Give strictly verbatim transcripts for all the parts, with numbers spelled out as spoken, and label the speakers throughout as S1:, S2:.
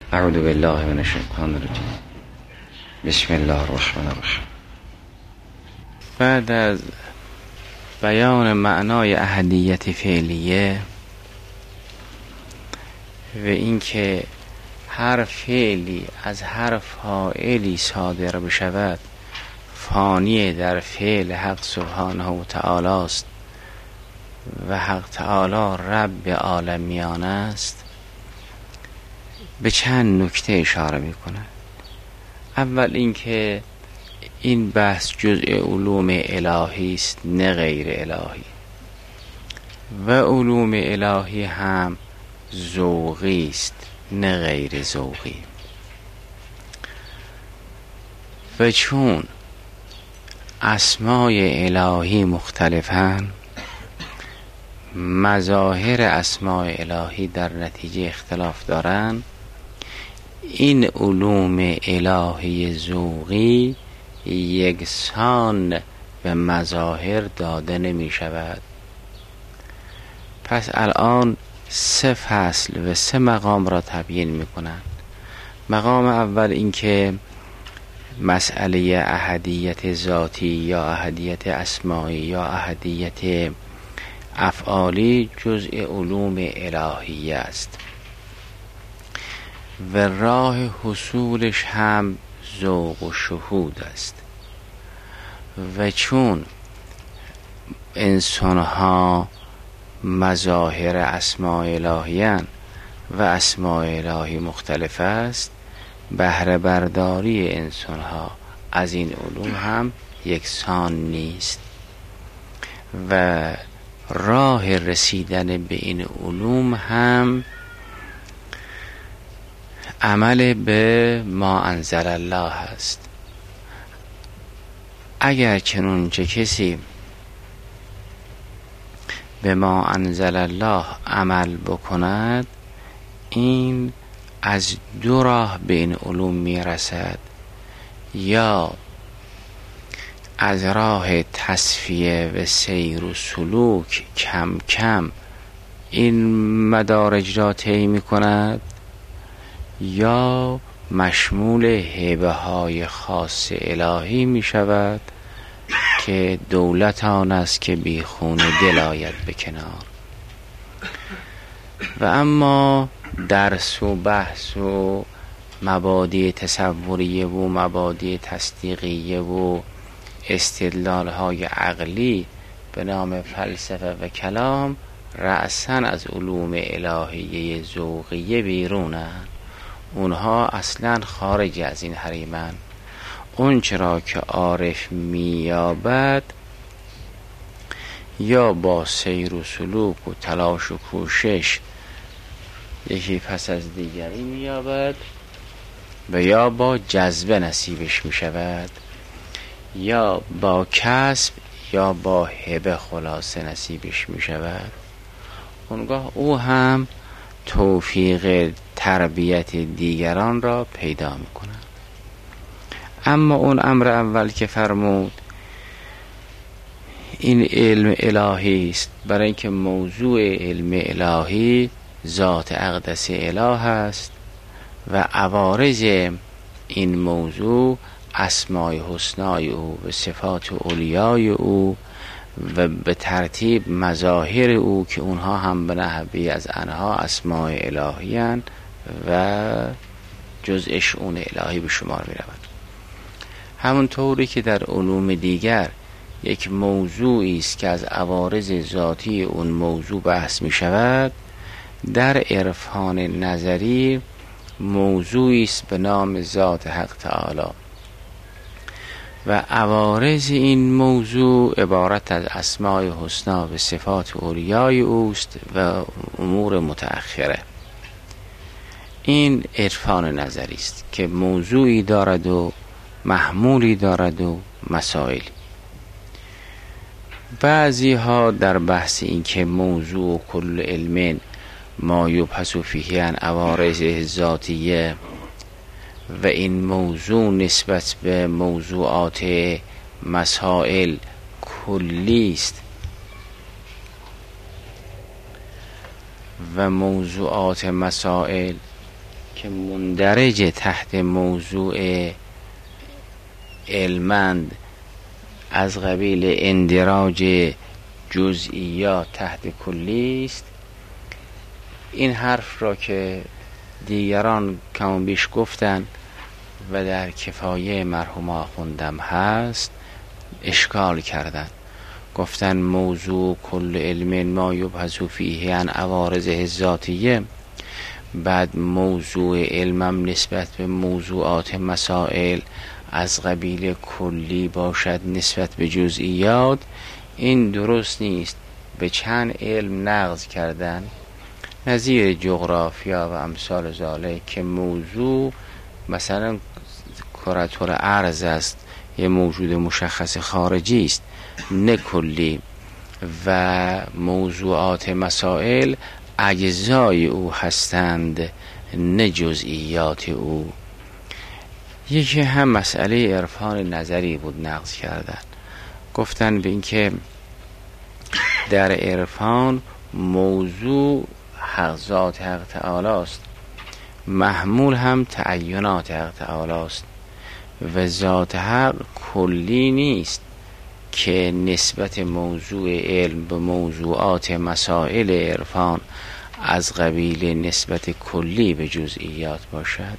S1: اعوذ بالله من الشیطان الرجیم. بسم الله الرحمن الرحیم. بعد از بیان معنای احدیت فعلیه و اینکه هر فعلی از هر فاعلی صادر بشود فانی در فعل حق سبحانه و تعالی است و حق تعالی رب عالمیان است، به چند نکته اشاره میکنه. اول اینکه این بحث جزء علوم الهی است نه غیر الهی، و علوم الهی هم ذوقی است نه غیر ذوقی. و چون اسمای الهی مختلفن، مظاهر اسمای الهی در نتیجه اختلاف دارن، این علوم الهی ذوقی یکسان به مظاهر داده نمی شود. پس الان سه فصل و سه مقام را تبیین می کنند. مقام اول اینکه مسئله احدیت ذاتی یا احدیت اسمایی یا احدیت افعالی جزء علوم الهی است و راه حصولش هم ذوق و شهود است. و چون انسانها مظاهر اسماء الهیان و اسماء الهی مختلف است، بهره برداری انسانها از این علوم هم یکسان نیست و راه رسیدن به این علوم هم عمل به ما انزل الله است. اگر چنانچه کسی به ما انزل الله عمل بکند، این از دو راه به این علوم میرسد، یا از راه تصفیه و سیر و سلوک کم کم این مدارج را طی می کند، یا مشمول هبه های خاص الهی می شود که دولت آن است که بی خون دل آید به کنار. و اما درس و بحث و مبادی تصوریه و مبادی تصدیقیه و استدلال های عقلی به نام فلسفه و کلام رأساً از علوم الهیه ذوقیه بیرونند. اونها اصلاً خارج از این حریمن. اون چرا که عارف میابد یا با سیر و سلوک و تلاش و کوشش یکی پس از دیگری میابد، و یا با جذبه نصیبش میشود، یا با کسب یا با هبه خلاصه نصیبش میشود. اونگاه او هم توفیق تربیت دیگران را پیدا میکنه. اما اون امر اول که فرمود این علم الهی است، برای اینکه موضوع علم الهی ذات اقدس اله است و عوارض این موضوع اسمای حسنای او و صفات اولیای او و به ترتیب مظاهر او که اونها هم به نحوی از انها اسمای الهیان و جزء شؤون الهی به شمار می روند. همونطوری که در علوم دیگر یک موضوعی است که از عوارض ذاتی اون موضوع بحث می شود، در عرفان نظری موضوعی است به نام ذات حق تعالی و عوارض این موضوع عبارت از اسماء حسنا و صفات اولیای اوست و امور متأخره. این عرفان نظری است که موضوعی دارد و محمولی دارد و مسائل. بعضی ها در بحث این که موضوع کل علم ما یبحث فیه عن عوارض ذاتیه و این موضوع نسبت به موضوعات مسائل کلی است و موضوعات مسائل که مندرج تحت موضوع علمند از قبیل اندراج جزئیات تحت کلی است. این حرف را که دیگران کم بیش گفتن و در کفایه مرحوم آخوندم هست اشکال کردن، گفتن موضوع کل علم ما یبحث فیه عن عوارضه ذاتیه، بعد موضوع علمم نسبت به موضوعات مسائل از قبیل کلی باشد نسبت به جزئیات. این درست نیست. به چند علم نقض کردن، نظیر جغرافیا و امثال ذالک، که موضوع مثلا کرة الارض است، یه موجود مشخص خارجی است نه کلی، و موضوعات مسائل اجزای او هستند نه جزئیات او. یکی هم مسئله عرفان نظری بود نقض کردن، گفتن به این که در عرفان موضوع حق ذات حق تعالی است، محمول هم تعینات حق تعالی است و ذات حق کلی نیست که نسبت موضوع علم به موضوعات مسائل عرفان از قبیل نسبت کلی به جزئیات باشد.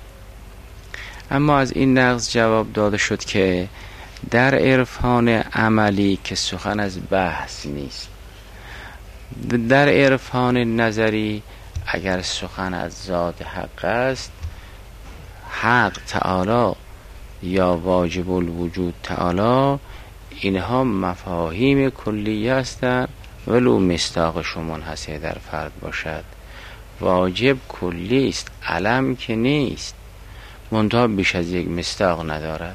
S1: اما از این نقض جواب داده شد که در عرفان عملی که سخن از بحث نیست، در عرفان نظری اگر سخن از ذات حق است، حق تعالی یا واجب الوجود تعالی، اینها مفاهیم کلیه هستند ولو مصداقش منحصر در فرد باشد. واجب کلی است، علم که نیست، منتها بیش از یک مصداق ندارد.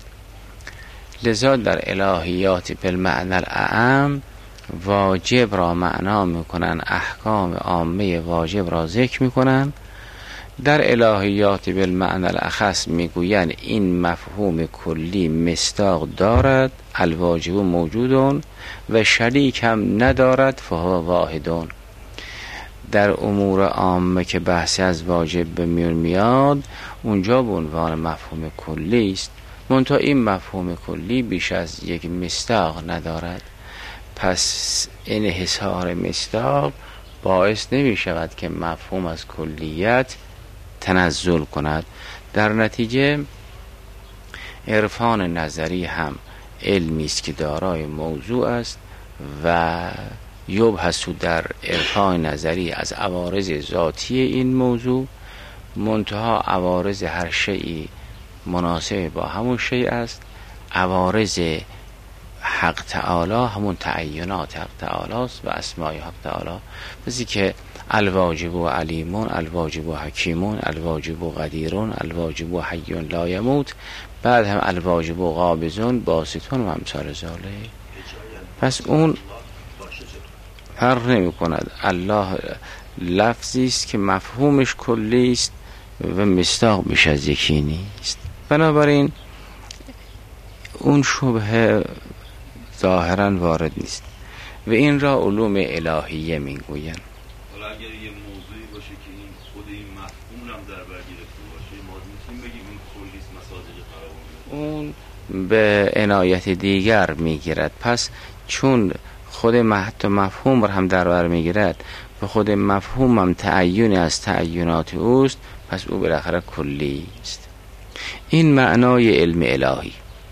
S1: لذا در الهیات بالمعنی الاعم واجب را معنا میکنن، احکام عامه واجب را ذکر میکنن. در الهیات بالمعنی الاخص میگویند این مفهوم کلی مصداق دارد، الواجب موجودون و شریک هم ندارد فهو واحدون. در امور عامه که بحثی از واجب به میون میاد، اونجا به عنوان مفهوم کلی است، منتها این مفهوم کلی بیش از یک مصداق ندارد. پس انحصار مصداق باعث نمی شود که مفهوم از کلیت تنزل کند. در نتیجه عرفان نظری هم علمی است که دارای موضوع است و یبحث در عرفان نظری از عوارض ذاتی این موضوع، منتها عوارض هر شیئی مناسب با همون شیء است. عوارض حق تعالی همون تعینات حق تعالی است و اسمای حق تعالی، مثل که الواجب و علیمون، الواجب و حکیمون، الواجب و قدیرون، الواجب و حی لا یموت، بعد هم الواجب و قابضون باسطون و امثال ذالک. پس اون فرق نمی کند. الله لفظی است که مفهومش کلی است و مصداق بیش از یکی نیست. بنابراین اون شبهه ظاهرا وارد نیست و این را علوم الهیه میگوین.
S2: حالا اگر یه موضوعی باشه که این خود این مفهوم هم در بر گرفته باشه، ما میتونیم بگیم این کلی است، مصادیق فراوان،
S1: اون به عنایت دیگر میگیرد. پس چون خود حتی مفهوم را هم در بر میگیرد و خود مفهوم هم تعیینی از تعیینات اوست، پس او بالاخره کلی است. این معنای علم الهی.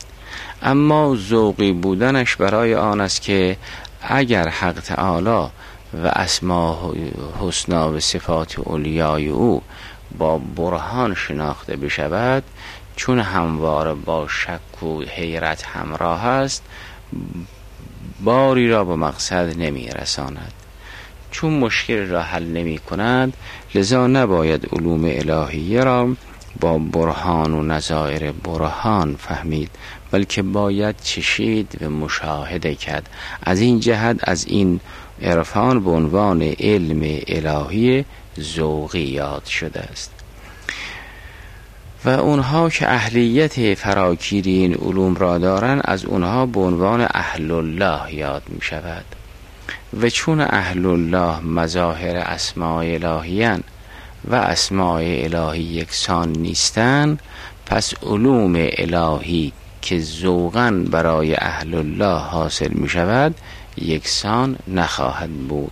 S1: اما ذوقی بودنش برای آن است که اگر حق تعالی و اسماء حسنا و صفات اولیای او با برهان شناخته بشود، چون همواره با شک و حیرت همراه است، باری را به مقصد نمی رساند. چون مشکل را حل نمی کند، لذا نباید علوم الهیه را با برهان و نظائر برهان فهمید، بلکه باید چشید و مشاهده کرد. از این جهت از این عرفان به عنوان علم الهی ذوقی یاد شده است و اونها که اهلیت فراگیری این علوم را دارن، از اونها به عنوان اهل الله یاد می شود. و چون اهل الله مظاهر اسماء الهیان و اسماء الهی یکسان نیستن، پس علوم الهی که ذوقاً برای اهل الله حاصل می شود یکسان نخواهد بود.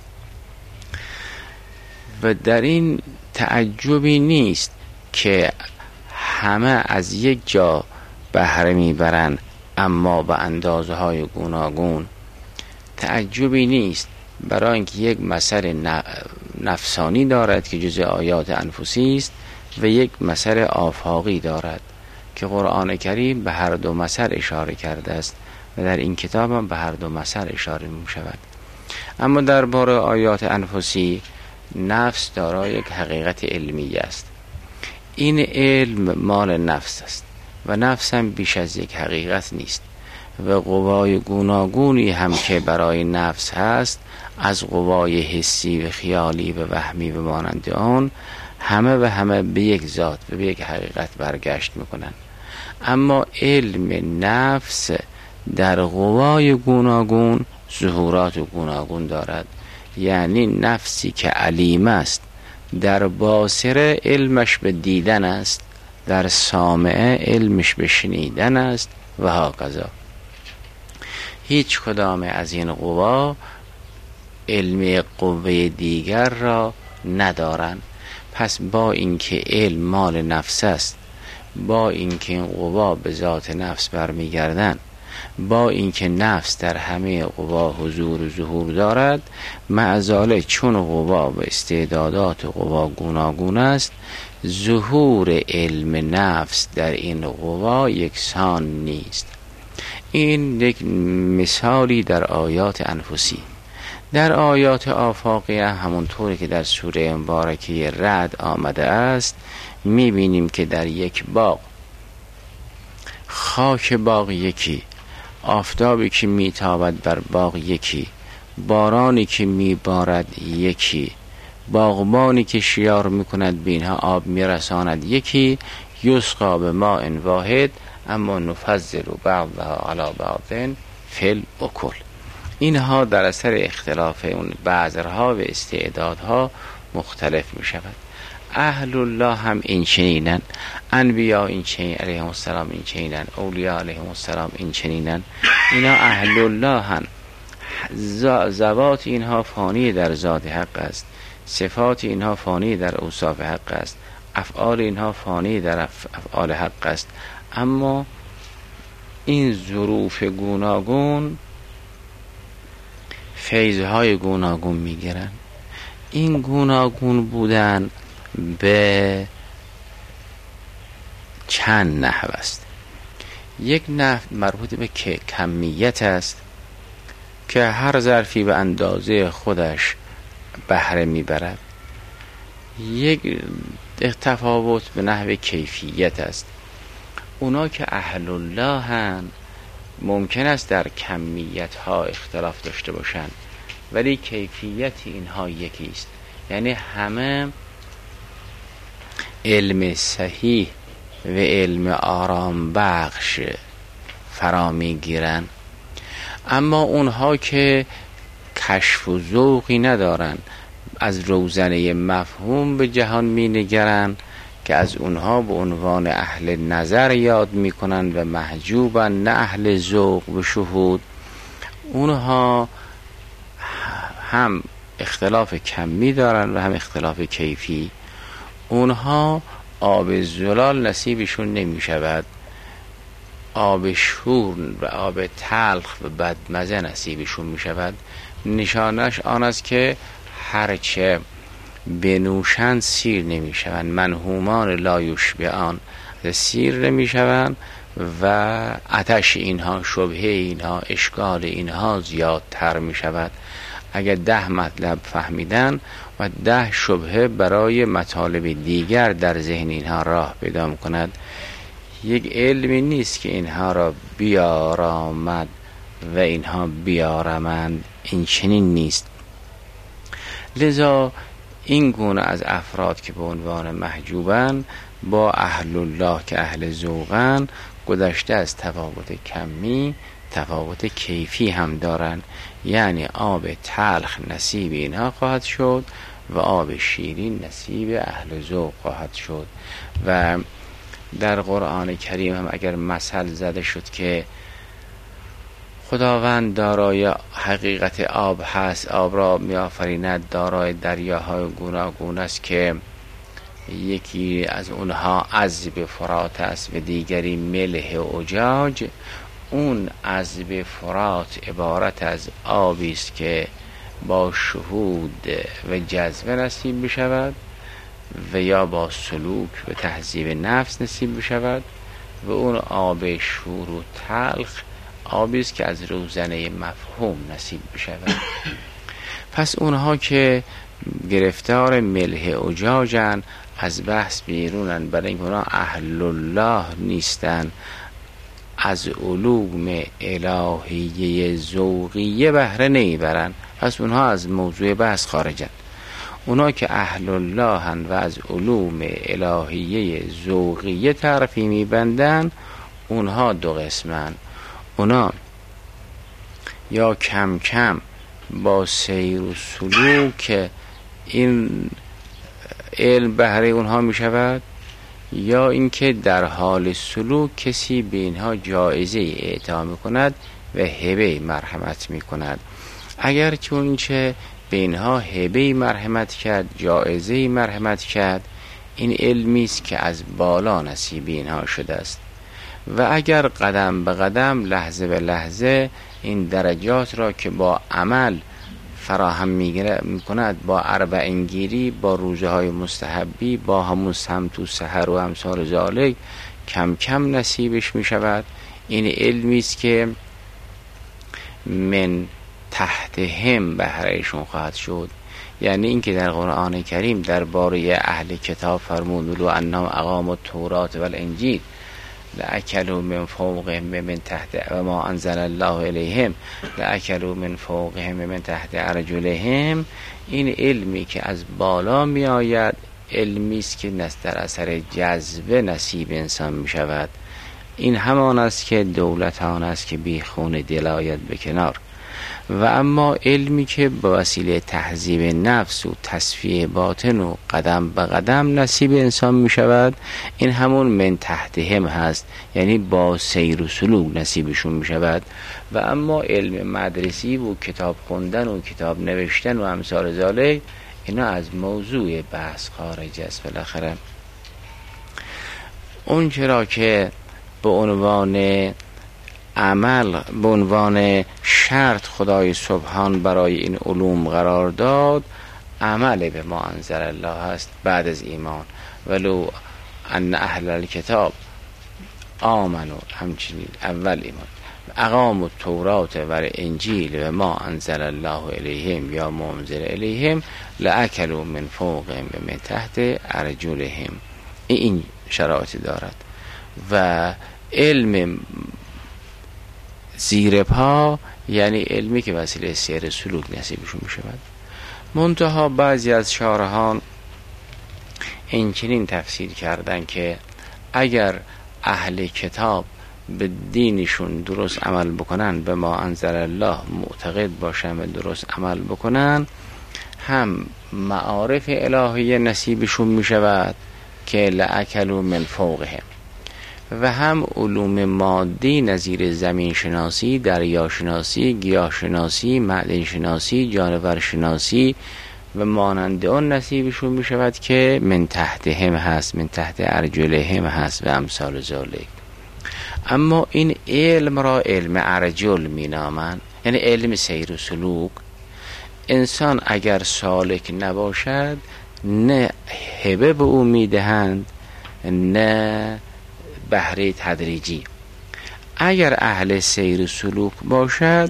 S1: و در این تعجبی نیست که همه از یک جا بهره میبرند، اما به اندازه های گوناگون. تعجبی نیست، برای اینکه یک مثل نفسانی دارد که جزء آیات انفسی است و یک مثل آفاقی دارد که قرآن کریم به هر دو مثل اشاره کرده است و در این کتاب هم به هر دو مثل اشاره می شود. اما درباره آیات انفسی، نفس دارای یک حقیقت علمی است. این علم مال نفس است و نفس هم بیش از یک حقیقت نیست و قوای گوناگونی هم که برای نفس هست، از قوای حسی و خیالی و وهمی و مانند آن، همه و همه به یک ذات و به یک حقیقت برگشت میکنن. اما علم نفس در قوای گوناگون ظهورات گوناگون دارد. یعنی نفسی که علیم است، در باصره علمش به دیدن است، در سامعه علمش به شنیدن است و هاکذا. هیچ کدام از این قوا علم قوه دیگر را ندارند. پس با اینکه علم مال نفس است، با اینکه این قوا به ذات نفس برمیگردند، با اینکه نفس در همه قوا حضور و ظهور دارد، معزاله چون قوا و استعدادات قوا گوناگون است، ظهور علم نفس در این قوا یکسان نیست. این یک مثالی در آیات انفسی. در آیات آفاقی همونطوری که در سوره مبارکه رعد آمده است، میبینیم که در یک باغ، خاک باغ یکی، آفتابی که میتابد بر باغ یکی، بارانی که میبارد یکی، باغبانی که شیار میکند به اینها آب میرساند یکی، یسقا به ماء واحد اما نفضل بعضها علی بعض فی الاکل. اینها در اثر اختلاف اون بذرها و استعدادها مختلف می شود. اهل الله هم این چنینن، انبیا این چنین علیهم السلام این چنینن، اولیاء علیهم السلام این چنینن. اینا اهل الله هم، ذوات اینها فانی در ذات حق است، صفات اینها فانی در اوصاف حق است، افعال اینها فانی در افعال حق است. اما این ظروف گوناگون فیضهای گوناگون میگیرن. این گوناگون بودن به چند نحو است. یک نحو مربوط به که کمیت است که هر ظرفی به اندازه خودش بهره میبرد. یک تفاوت به نحو کیفیت است. اونا که اهل الله هن ممکن است در کمیت ها اختلاف داشته باشند، ولی کیفیت اینها یکی است. یعنی همه علم صحیح و علم آرام بخش فرا میگیرن. اما اونها که کشف و ذوقی ندارن، از روزنه مفهوم به جهان می نگرن که از اونها به عنوان اهل نظر یاد میکنن و محجوبن، نه اهل ذوق و شهود. اونها هم اختلاف کمی دارن و هم اختلاف کیفی. اونها آب زلال نصیبشون نمی شود، آب شور و آب تلخ و بدمزه نصیبشون می شود. نشانش آن است که هرچه بنوشند سیر نمی شوند، منهومان لا یشبعان، سیر نمی شوند و آتش اینها، شبهه اینها، اشکال اینها زیادتر می شود. اگر ده مطلب فهمیدن و ده شبهه برای مطالب دیگر در ذهن اینها راه پیدا کند، یک علمی نیست که اینها را بیارامد و اینها بیارمند. این چنین نیست. لذا این گونه از افراد که به عنوان محجوبن با اهل الله که اهل ذوقن، گذشته از تفاوت کمی تفاوت کیفی هم دارن. یعنی آب تلخ نصیب اینها خواهد شد و آب شیرین نصیب اهل ذوق خواهد شد. و در قرآن کریم هم اگر مثل زده شد که خداوند دارای حقیقت آب هست، آب را می آفریند، دارای دریاهای گوناگون است که یکی از اونها عذب فرات است و دیگری ملح اجاج. اون عذب فرات عبارت از آبی است که با شهود و جذبه نصیب بشود و یا با سلوک و تهذیب نفس نصیب بشود، و اون آب شور و تلخ آبی است که از روزنه مفهوم نصیب بشود. پس اونها که گرفتار ملح اجاجن از بحث بیرونن، برای اینکه اونها اهل الله نیستن، از علوم الهیه ذوقیه بهره نمیبرن، پس اونها از موضوع بحث خارجن. اونا که اهل الله هن و از علوم الهیه ذوقیه طرفی میبندن، اونها دو قسمن. اونا یا کم کم با سیر و سلوک این علم بهره اونها میشود، یا اینکه در حال سلوک کسی به اینها جایزه اعطا میکند و هبه مرحمت میکند. اگر چون چه به اینها هبه مرحمت کرد، جایزه مرحمت کرد، این علمی است که از بالا نصیب اینها شده است. و اگر قدم به قدم، لحظه به لحظه این درجات را که با عمل فراهم میکند، با اربعینگیری، با روزه های مستحبی، با همون سمت و سحر و امثال ذالک کم کم نصیبش میشود. این علمی است که من تحت هم بهرهشون خواهد شد. یعنی اینکه در قرآن کریم درباره اهل کتاب فرمود لو انهم اقاموا التوراة والانجیل لأکلوا من فوقهم من تحت و ما انزل الله الیهم لأکلوا من فوقهم من تحت ارجلهم. این علمی که از بالا می آید، علمی است که در اثر جذبه نصیب انسان می شود. این همان است که دولتان است که بی خون دل آید به کنار. و اما علمی که به وسیله تهذیب نفس و تصفیه باطن و قدم به قدم نصیب انسان می شود، این همون من تحت هم هست، یعنی با سیر و سلوک نصیبشون می شود. و اما علم مدرسی و کتاب خوندن و کتاب نوشتن و امثال ذالک، اینا از موضوع بحث خارج است. بالاخره اون چرا که به عنوان عمل، به عنوان شرط خدای سبحان برای این علوم قرار داد، عمل به ما انزل الله هست بعد از ایمان. ولو ان اهل الکتاب آمنو، همچنین اول ایمان، اقاموا التوراة و الانجیل و ما انزل الله الیهم یا منزل الیهم لأکلوا من فوقهم و من تحت ارجلهم. این شرایط دارد. و علم زیر پا یعنی علمی که وسیله سیر سلوک نصیبشون می شود. منتها بعضی از شارحان این چنین تفسیر کردن که اگر اهل کتاب به دینشون درست عمل بکنن، به ما انزل الله معتقد باشن و درست عمل بکنن، هم معارف الهیه نصیبشون می شود که لأکلوا من فوقهم، و هم علوم مادی نظیر زمین شناسی، دریا شناسی، گیاه شناسی، معدن شناسی، جانور شناسی و مانند آن نصیبشون می شود که من تحت هم هست، من تحت ارجل هم هست و امثال ذالک. اما این علم را علم ارجل می نامند، یعنی علم سیر و سلوک. انسان اگر سالک نباشد، نه هبه به او می دهند، نه بهره تدریجی. اگر اهل سیر و سلوک باشد،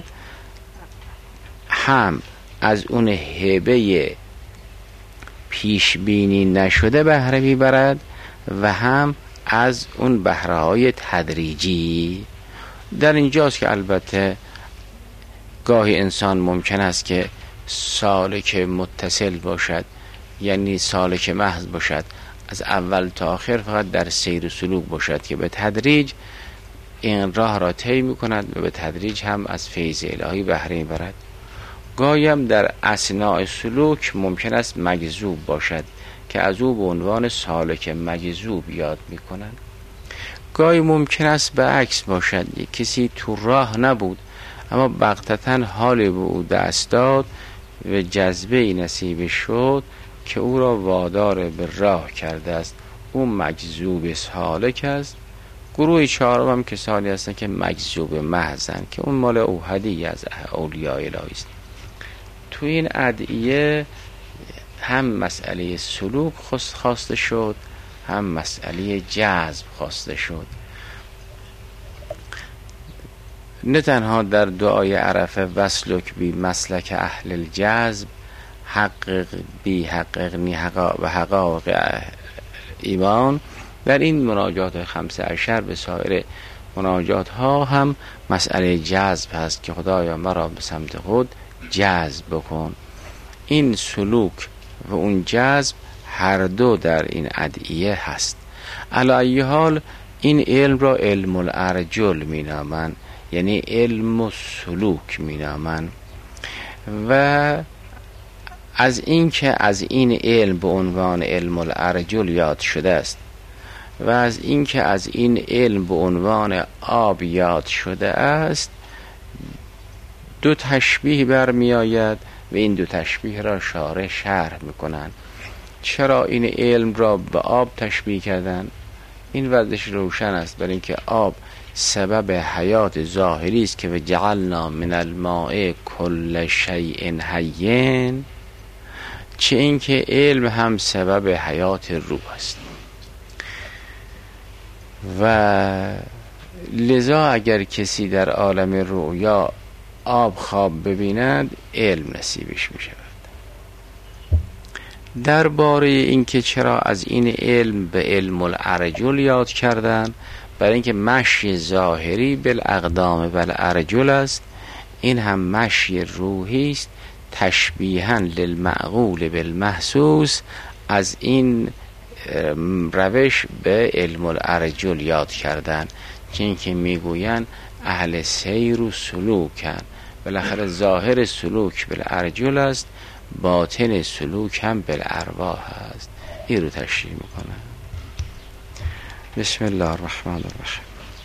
S1: هم از اون هبه پیش بینی نشده بهره میبرد و هم از اون بهره های تدریجی. در اینجاست که البته گاهی انسان ممکن است که سالک متصل باشد، یعنی سالک محض باشد، از اول تا آخر فقط در سیر و سلوک باشد که به تدریج این راه را طی می‌کند و به تدریج هم از فیض الهی بهره می‌برد. گایم در اثناء سلوک ممکن است مجذوب باشد که از او به عنوان سالک مجذوب یاد میکنند. گاهی ممکن است به عکس باشد، کسی تو راه نبود اما بغتتاً حالی به او دست داد و جذبه نصیب شد که او را وادار به راه کرده است، او مجذوب سالک است. گروه چهارم هم کسانی هستند که مجذوب محضن که اون مال اوحدی از اولیاء الهی است. تو این ادعیه هم مسئله سلوک خواسته شد، هم مسئله جذب خواسته شد. نه تنها در دعای عرفه وسلک بی مسلک اهل الجذب، حقق بی حققنی حقا و حقایق ایمان، در این مناجات خمسه عشر به سایر مناجات ها هم مسئله جذب هست که خدایا مرا به سمت خود جذب بکن. این سلوک و اون جذب هر دو در این ادعیه هست. علی ای حال این علم را علم الارجل می نامند، یعنی علم و سلوک می نامند. و از این که از این علم به عنوان علم الارجل یاد شده است و از این که از این علم به عنوان آب یاد شده است، دو تشبیه برمی آید و این دو تشبیه را شارح شرح میکنند. چرا این علم را به آب تشبیه کردن؟ این وضعش روشن است، برای اینکه آب سبب حیات ظاهری است که وجعلنا من الماء کل شیء حی، چه اینکه علم هم سبب حیات روح است. و لذا اگر کسی در عالم رؤیا آب خواب ببیند علم نصیبش می شود. درباره اینکه چرا از این علم به علم الارجل یاد کردن، برای اینکه مشی ظاهری بالاقدام بالارجل است، این هم مشی روحی است، تشبیها للمعقول بالمحسوس. از این روش به علم الارجل یاد کردن، چون که میگویند اهل سیر و سلوکن. بالاخره ظاهر سلوک بالارجل است، باطن سلوک هم بالارواح است. این رو تشریح میکنه. بسم الله الرحمن الرحیم.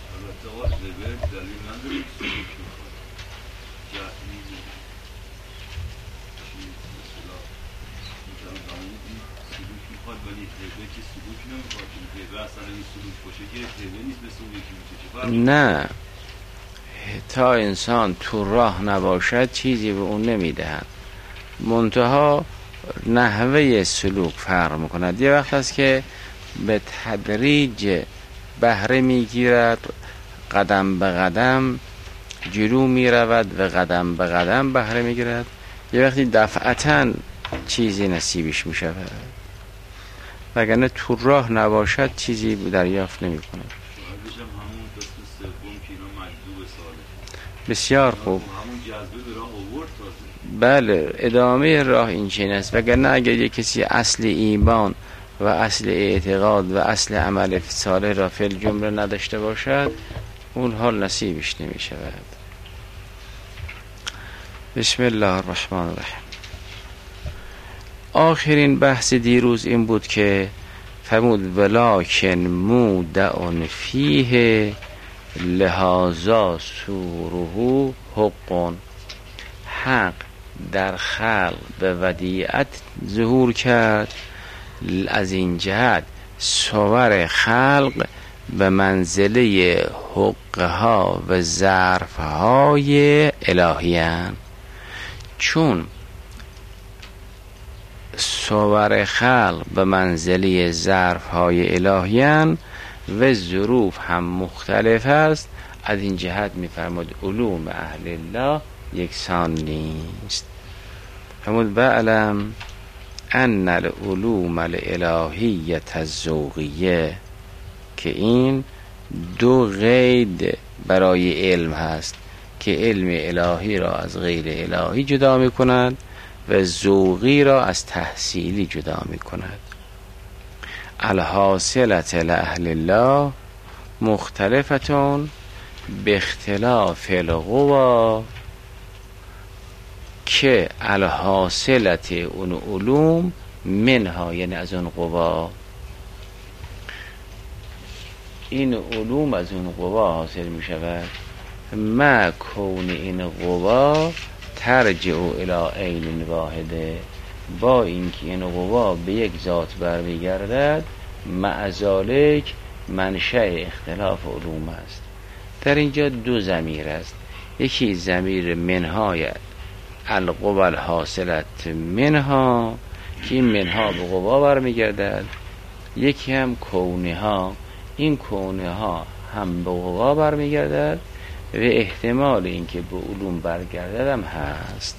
S1: نه، تا انسان تو راه نباشد چیزی به اون نمیدهند، منتها نحوه سلوک فرق میکند. یه وقت هست که به تدریج بهره میگیرد، قدم به قدم جلو میرود و قدم به قدم بهره میگیرد. یه وقتی دفعتاً چیزی نصیبش میشود، وگرنه تو راه نباشد چیزی دریافت نمیکند. بسیار خوب. بله، ادامه راه این چین است. وگرنه اگر یک کسی اصل ایمان و اصل اعتقاد و اصل عمل صالح را فی الجمله نداشته باشد، اون حال نصیبش نمی شود. بسم الله الرحمن الرحیم. آخرین بحث دیروز این بود که فرمود ولکن مودع فیه لهذا سوره حق. حق در خلق به ودیعت ظهور کرد، از این جهت صور خلق به منزله حقها و ظرفهای الهیان. چون صور خلق به منزله ظرفهای الهیان و ظروف هم مختلف است، از این جهت می‌فرماد علوم اهل الله یکسان نیست. فرمود بعلم ان العلوم الالهیه الذوقیه، که این دو قید برای علم هست که علم الهی را از غیر الهی جدا می کند و ذوقی را از تحصیلی جدا می کند. الحاصلت لأهل الله مختلفتون به اختلاف القوا که الحاصلت اون علوم منها، یعنی از اون قوا، این علوم از اون قوا حاصل می شود. ما کون این قوا ترجع الی عین واحده، با اینکه این قوا به یک ذات برمیگردد، مع ذالک منشأ اختلاف علوم است. در اینجا دو ضمیر است، یکی ضمیر منهای القوا الحاصلت منها که این منها به قوا برمیگردد، یکی هم کونها، این کونها هم به قوا برمیگردد و احتمال اینکه به علوم برگردد هم هست.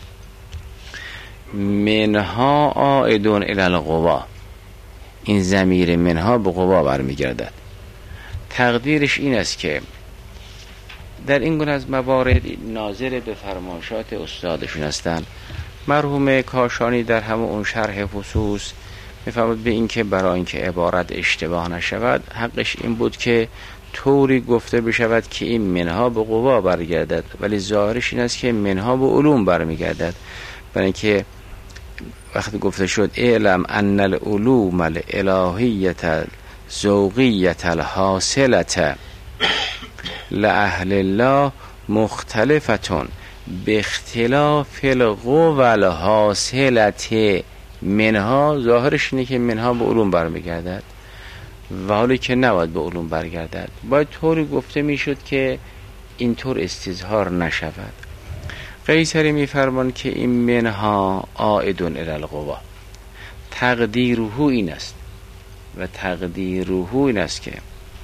S1: منها عائدون الی القوا، این ضمیر منها به قوا برمیگردد. تقدیرش این است که در این گونه از موارد ناظر به فرمایشات استادشون هستند. مرحوم کاشانی در همون اون شرح خصوص میفرمود به این که برای اینکه عبارت اشتباه نشود، حقش این بود که طوری گفته بشود که این منها به قوا برگردد، ولی ظاهرش این است که منها به علوم برمیگردد. برای اینکه وقتی گفته شد اعلم ان العلوم الالهیه ذوقیه الحاصله لاهل الله مختلفتون به اختلاف القوا الحاصله منها، ظاهرش اینه که منها به علوم برمیگردد و حالی که نباید به علوم برگردد. باید طوری گفته میشد که اینطور استظهار نشود. قیصری میفرمان که این منها عائدون الی القوا، تقدیره این است و تقدیره این است که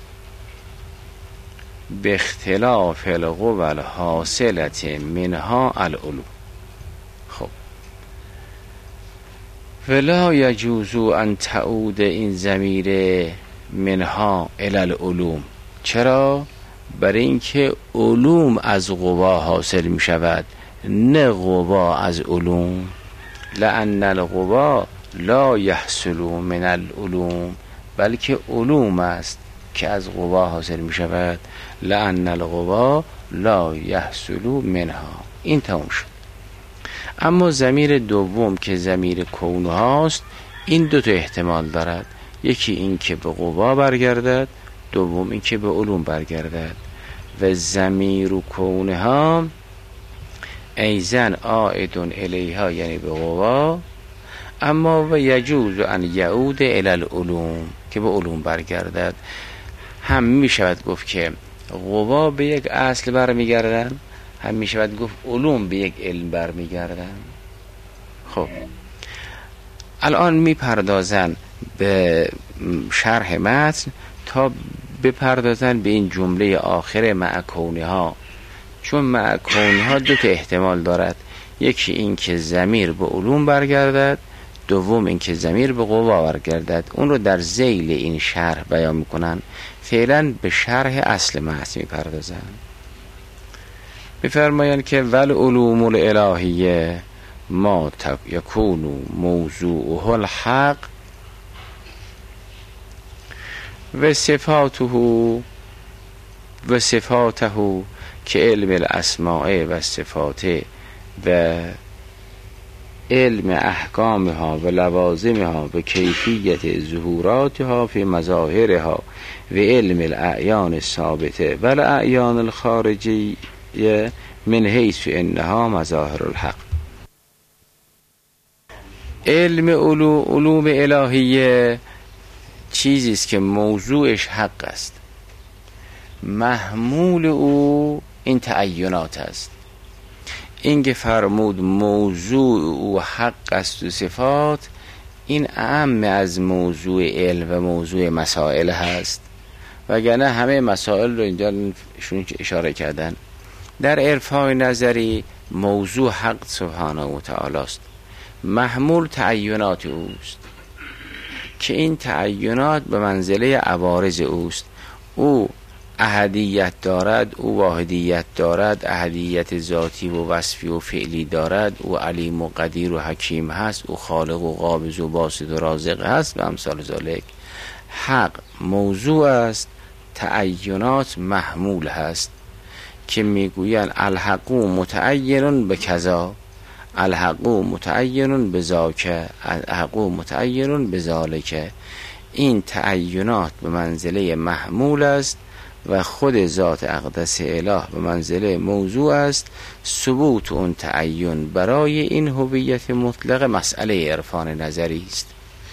S1: به اختلاف القوا الحاصله منها العلوم. خب ولا یجوز ان تعود این ضمیر منها الی العلوم. چرا؟ برای اینکه علوم از قوا حاصل می شود، نه قوا از علوم. لأن القوا لا یحصل من العلوم، بلکه علوم است که از قوا حاصل می شود. لأن القوا لا یحصل منها. این تموم شد. اما ضمیر دوم که ضمیر کون هاست، این دو تا احتمال دارد، یکی این که به قوا برگردد، دوم این که به علوم برگردد. و ضمیر کون ها ایزن عائدون الیها، یعنی به قوا، اما و یجوز ان یعود الی العلوم، که به علوم برگردد. هم می شود گفت که قوا به یک اصل برمیگردن، هم می شود گفت علوم به یک علم برمیگردن. خب الان می پردازن به شرح متن تا بپردازن به این جمله آخر مع کونها، چون مع کونها دو تا احتمال دارد، یکی این که ضمیر به علوم برگردد، دوم این که ضمیر به قوا برگردد. اون رو در ذیل این شرح بیان میکنن. فعلا به شرح اصل متن میپردازن. میفرمایند که ول علوم الالهیه ما یکون موضوعه الحق و صفاته و صفاته که علم الاسماء و صفات و علم احکامها و لوازمها و کیفیت ظهوراتها فی مظاهرها و علم الاعیان الثابته و الاعیان الخارجی من حیث انها مظاهر الحق. علم علوم الهیه چیزی است که موضوعش حق است، محمول او این تعینات است. این که فرمود موضوع او حق است و صفات، این اعم از موضوع علم و موضوع مسائل هست، وگرنه همه مسائل رو اینجا شون اشاره کردن. در عرفان نظری موضوع حق سبحانه و تعالی است، محمول تعینات اوست که این تعینات به منزله عوارض اوست. او احدیت دارد، او واحدیت دارد، احدیت ذاتی و وصفی و فعلی دارد، او علیم و قدیر و حکیم هست، او خالق و قابض و باسط و رازق هست و امثال ذالک. حق موضوع است، تعینات محمول هست که میگوین الحق متعین به کذا، الحق متعین بذاک، الحق متعین بذالک. این تعینات به منزله محمول است و خود ذات اقدس اله به منزله موضوع است. ثبوت اون تعین برای این هویت مطلق مسئله عرفان نظری است.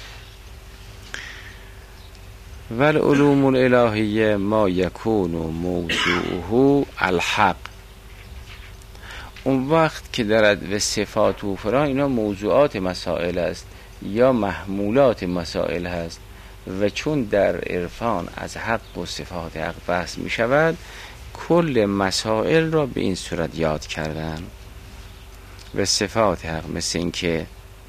S1: والعلوم الالهیه ما یکون موضوعه الحق. اون وقت که دارد به صفات و فرا، اینا موضوعات مسائل است یا محمولات مسائل هست و چون در عرفان از حق و صفات حق بحث می شود، کل مسائل را به این صورت یاد کردن. و صفات حق مثل این که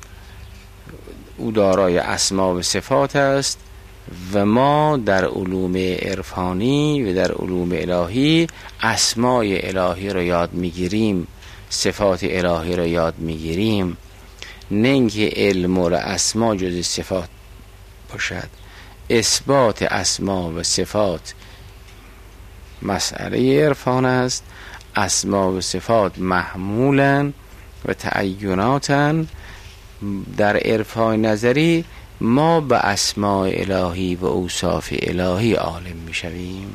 S1: او دارای اسما و صفات است و ما در علوم عرفانی و در علوم الهی اسمای الهی را یاد میگیریم، صفات الهی را یاد میگیریم. نه اینکه علم و اسما جز صفات باشد. اثبات اسما و صفات مسئله عرفان است. اسما و صفات محمولن و تعیناتن. در عرفان نظری ما به اسماء الهی و اوصاف الهی عالم می شویم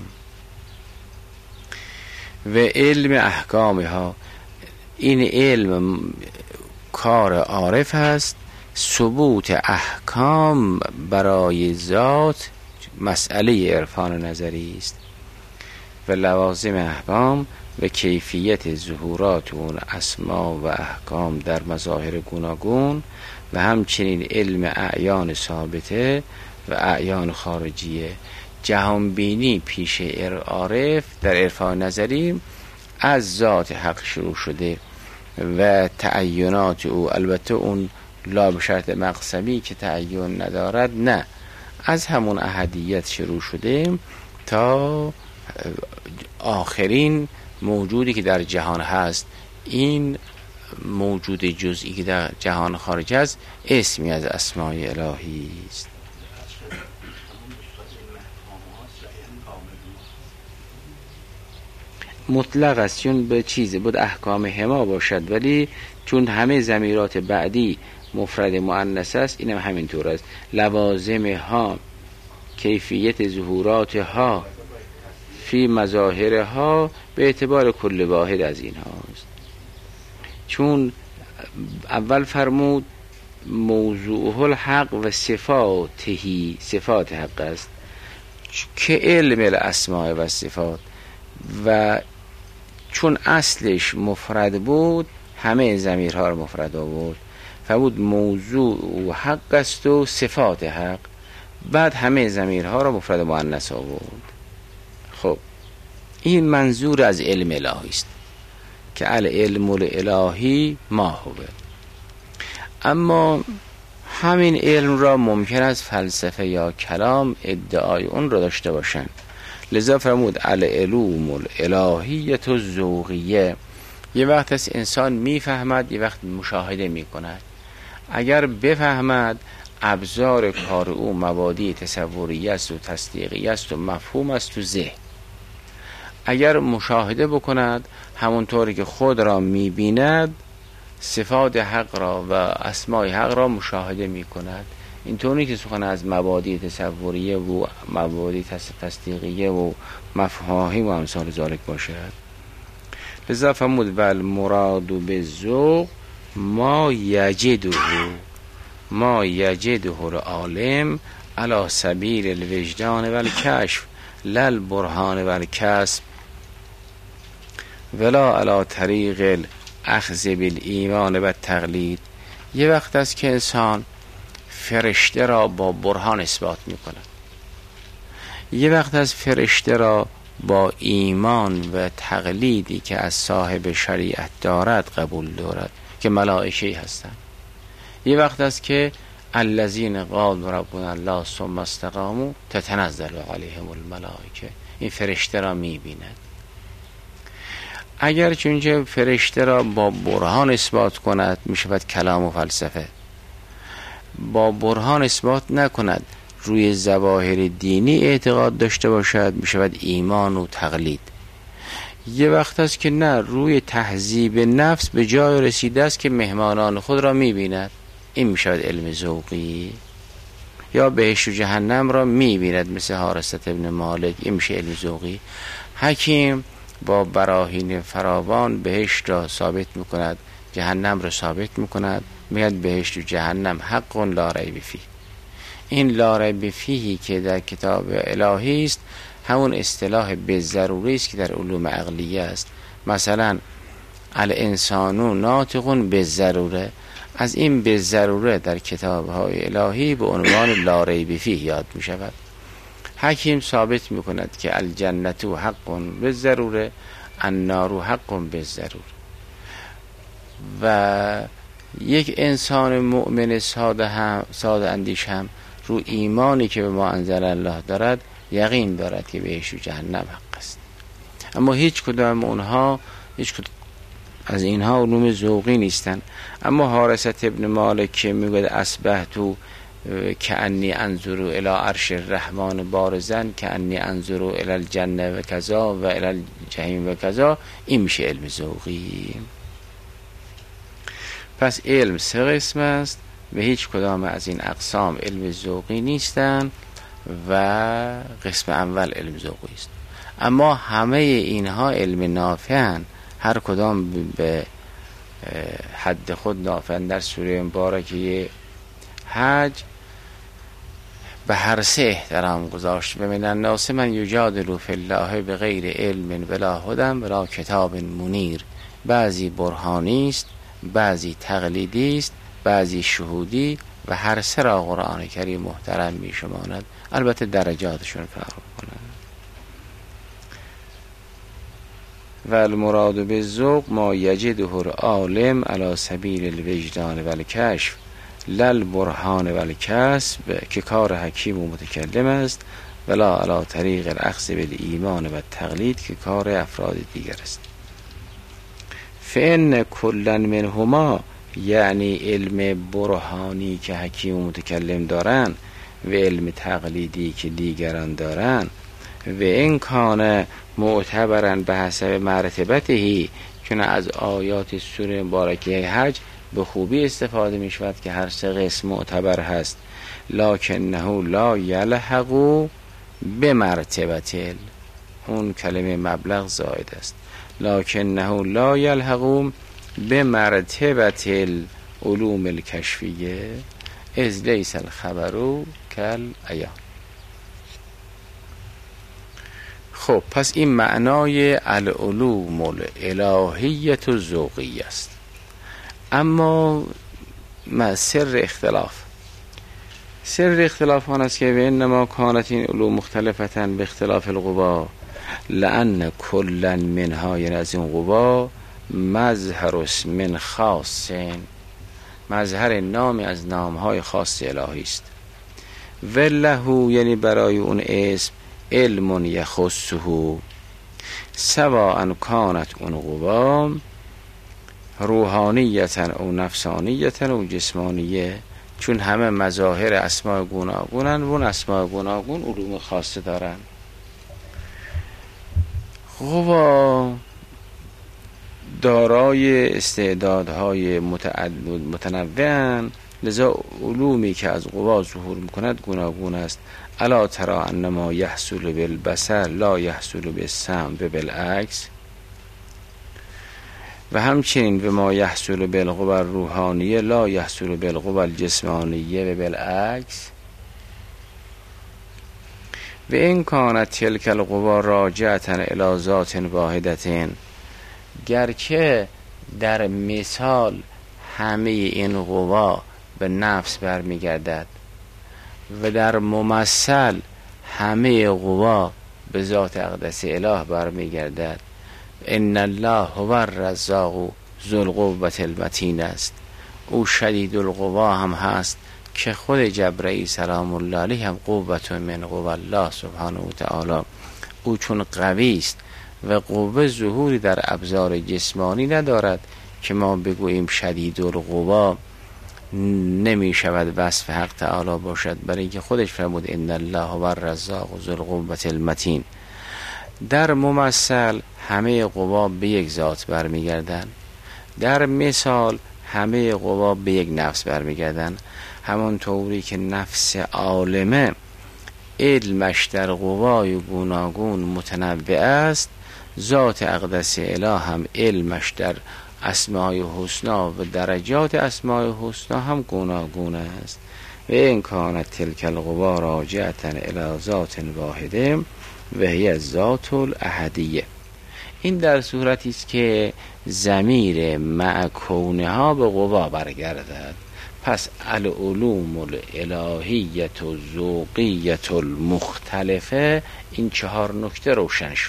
S1: و علم احکامها. این علم کار عارف است. ثبوت احکام برای ذات مسئله عرفان نظری است و لوازم احکام و کیفیت ظهورات اون اسما و احکام در مظاهر گوناگون و همچنین علم اعیان ثابته و اعیان خارجیه. جهانبینی پیش عارف در عرفان نظری از ذات حق شروع شده و تعینات او، البته اون لا به شرط مقسمی که تعین ندارد، نه، از همون احدیت شروع شده تا آخرین موجودی که در جهان هست. این موجود جزئی که در جهان خارج است اسمی از اسماء الهی است. مطلق است، چون به چیزی بود احکام هما باشد، ولی چون همه ضمیرات بعدی مفرد مؤنث است، اینم هم همینطور است. لوازم ها، کیفیت ظهورات ها فی مظاهر ها به اعتبار کل واحد از این هاست. چون اول فرمود موضوع الحق و صفاتهی، صفات حق است که علم الاسماء و صفات، و چون اصلش مفرد بود همه ضمیرها رو مفرد آورد. فرمود موضوع حق است و صفات حق، بعد همه ضمیرها رو مفرد مؤنث آورد. خب این منظور از علم الهی است که العلم الالهی ما هو. اما همین علم را ممکن است فلسفه یا کلام ادعای اون را داشته باشند. لذا فرمود العلوم الالهیت الذوقیه. یه وقت است انسان میفهمد، یه وقت مشاهده میکند. اگر بفهمد ابزار کار او مبادی تصوری است و تصدیقی است و مفهوم است و ذهن. اگر مشاهده بکند همونطوری که خود را میبیند صفات حق را و اسماء حق را مشاهده میکند. اینطوری که سخن از مبادی تصوریه و مبادی تصدیقیه و مفاهیم و امثال ذالک باشد. لذا فرمود ول مراد بالذوق ما یجده ما یجده العالم علی سبیل الوجدان و الکشف لل برهان و الکسب ولا علی طریق الاخذ بالایمان و التقلید. یه وقت است که انسان فرشته را با برهان اثبات می کند، یه وقت از فرشته را با ایمان و تقلیدی که از صاحب شریعت دارد قبول دارد که ملائکه هستند. یه وقت است که الذین قالوا ربنا الله ثم استقاموا تتنزل علیهم الملائکه، این فرشته را می بیند. اگر چونچه فرشته را با برهان اثبات کند می شود کلام و فلسفه، با برهان اثبات نکند روی ظواهر دینی اعتقاد داشته باشد می شود ایمان و تقلید. یه وقت است که نه، روی تهذیب نفس به جای رسیده است که مهمانان خود را می‌بیند. این میشود علم ذوقی. یا بهشت و جهنم را می‌بیند مثل حارثة ابن مالک، این میشه علم ذوقی. حکیم با براهین فراوان بهشت را ثابت می‌کند، جهنم را ثابت می‌کند، میگه بهشت و جهنم حق لا ریب فیه. این لا ریب فیه که در کتاب الهی است همون اصطلاح به ضروری است که در علوم عقلیه است. مثلا الانسان ناطق به ضروره، از این به ضروره در کتاب‌های الهی به عنوان لا ریب فیه یاد می شود. حکیم ثابت می کند که الجنت حق به ضروره، النار حق به ضروره. و یک انسان مؤمن ساده هم ساده اندیش هم رو ایمانی که به ما انزل الله دارد یقین دارد که بهشت و جهنم حق است. اما هیچ کدام اونها، هیچ کدام از اینها علوم ذوقی نیستند. اما حارثة ابن مالک که میگه اصبحت کأنی انظر الی عرش الرحمن بارزا کأنی انظر الی الجنه و کذا و الی الجحیم و کذا، این میشه علم ذوقی. پس علم سه قسم است و هیچ کدام از این اقسام علم ذوقی نیستند و قسم اول علم ذوقی است. اما همه اینها علم نافعند، هر کدام به حد خود نافعند. در سوره مبارکه حج به هر سه احترام گذاشت. و من الناس من یجادل فی الله بغیر علم ولا هدی ولا کتاب منیر. بعضی برهانی است، بعضی تقلیدی است، بعضی شهودی و هر سه را قرآن کریم محترم می شماند، البته درجاتشون فرق کنند. و المراد بالذوق ما یجده العالم علی سبیل الوجدان و الکشف لل برهان و الکسب، که کار حکیم و متکلم است، ولا علی طریق الاخذ بالایمان و التقلید که کار افراد دیگر است. فإن کلا منهما، یعنی علم برهانی که حکیم و متکلم دارن و علم تقلیدی که دیگران دارن، و این کان معتبرن به حسب مرتبتهی، چون از آیات سوره مبارکه حج به خوبی استفاده می شود که هر سه قسم معتبر هست. لکنه لا یلحق به مرتبت، اون کلمه مبلغ زائد است. لکنه لا یلحق به مرتبت العلوم الکشفیه از لیس الخبر کل عیان. خب پس این معنای العلوم الالهیت و ذوقی است. اما سر اختلاف سر اختلاف آن است که به انما کانت این علوم مختلفتاً به اختلاف القوا، لأن کلا منها، یعنی از این قوا، مظهر اسم خاص، مظهر نامی از نامهای خاص الهی است. وله، یعنی برای اون اسم علم یخصه، سواء کانت اون قوا روحانیتا او نفسانیتا او جسمانیه، چون همه مظاهر اسماء گوناگونن و اون اسماء گوناگون علوم خاصه دارن. قوا دارای استعدادهای متنوعن، لذا علومی که از قوا ظهور میکند گوناگون است. الا تری انما یحصل بالبصر لا یحصل بالسمع و بالعکس. و همچنین به ما یحصل بالقوا الروحانیه لا یحصل بالقوا الجسمانیه و بالعکس. و این کانت تلک القوا راجعة الی ذات واحدة، گرچه در مثال همه این قوا به نفس برمیگردد و در ممثل همه قوا به ذات اقدس اله برمیگردد. ان الله هو الرزاق ذو القوة المتین است. او شدید القوا هم هست که خود جبرئیل سلام الله علیه هم قوت من قوة الله سبحانه و تعالی. او چون قوی است و قوه ظهوری در ابزار جسمانی ندارد که ما بگوییم شدید القوا، نمی شود وصف حق تعالی باشد، برای اینکه خودش فرمود ان الله هو الرزاق ذو القوة المتین. در ممثل همه قوا به یک ذات برمیگردن. در مثال همه قوا به یک نفس برمیگردن، همون طوری که نفس عالمه علمش در قوای گوناگون متنوع است، ذات اقدس اله هم علمش در اسماء حسنا و درجات اسماء حسنا هم گوناگون است. و این کانت تلک القوا راجعة الی ذات واحده و هی ذات الاحدیه. این در صورتی است که ضمیر مع کونها به قوا برگردد. پس العلوم الالهیت و ذوقیت المختلفه، این چهار نکته روشن شد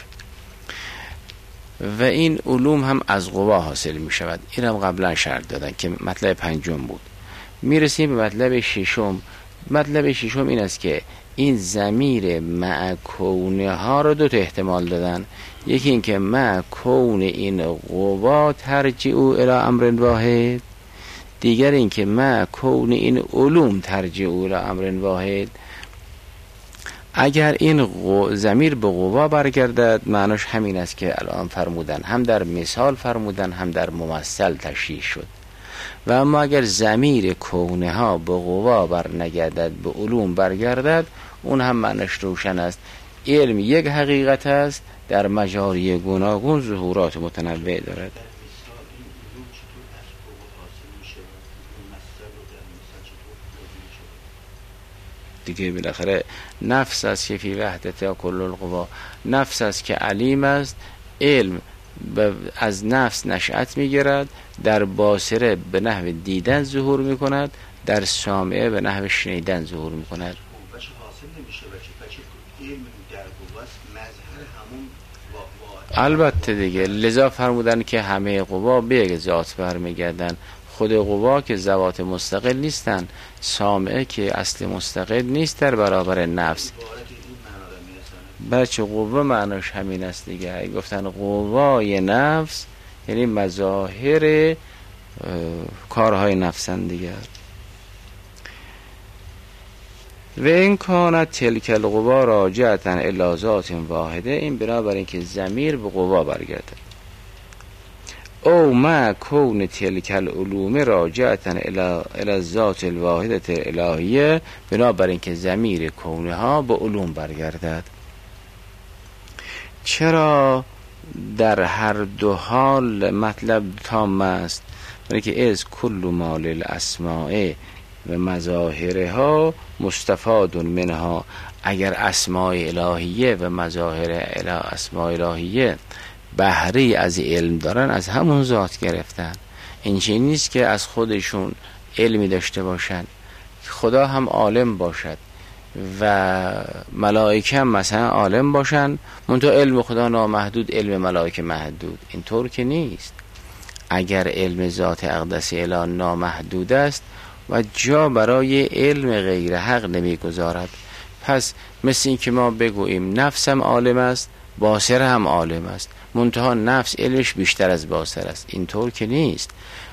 S1: و این علوم هم از قوا حاصل می شود. این هم قبلا شرح دادن که مطلب پنجم بود. میرسیم به مطلب ششم. مطلب ششم این است که این ضمیر مع کونه ها رو دو تا احتمال دادن. یکی این که مع کون این قوا ترجع الی امر واحد، دیگر این که مع کون این علوم ترجع الی امر واحد. اگر این ضمیر به قوا برگردد معناش همین است که الان فرمودن، هم در مثال فرمودن هم در ممثل تشریح شد. و اما اگر ضمیر کونه ها به قوا برنگردد به علوم برگردد، اون هم معناش روشن است. علم یک حقیقت است، در مجاری گوناگون ظهورات متنوع دارد. دیگه بالاخره نفس است که فی وحدت کل القوا، نفس است که علیم است. علم از نفس نشأت میگیرد، در باصره به نحو دیدن ظهور میکند، در سامعه به نحو شنیدن ظهور میکند.
S3: بچه حاصل نمیشه بچه بچه علم در قواست مظهر همون
S1: البته دیگه، لذا فرمودن که همه قوا به یک ذات برمیگردن. خود قوا که ذوات مستقل نیستن، سامعه که اصل مستقل نیست در برابر نفس. بچه قوا معناش همین است دیگه. گفتن قوای نفس یعنی مظاهر کارهای نفسن دیگه. و این کانت تلک القوا راجعة الی ذات واحده، این بنابراین که ضمیر به قوا برگرده. او ما کون تلک العلوم راجعة الی الذات الواحده الالهیه، بنابراین که ضمیر کونه ها به علوم برگردد. چرا در هر دو حال مطلب تام است؟ برای که از کل مال الاسماء و مظاهرها مستفاد منها. اگر اسماء الهیه و مظاهر اسماء الهیه بهره از علم دارن، از همون ذات گرفتن. این چیزی نیست که از خودشون علمی داشته باشن. خدا هم عالم باشد و ملائکه هم مثلا عالم باشن، منتها علم خدا نامحدود، علم ملائکه محدود. اینطور که نیست. اگر علم ذات اقدس اله نامحدود است و جا برای علم غیر حق نمیگذارد، پس مثل این که ما بگوییم نفسم عالم است، باصره هم عالم است، منتها نفس علمش بیشتر از باصره است. اینطور که نیست.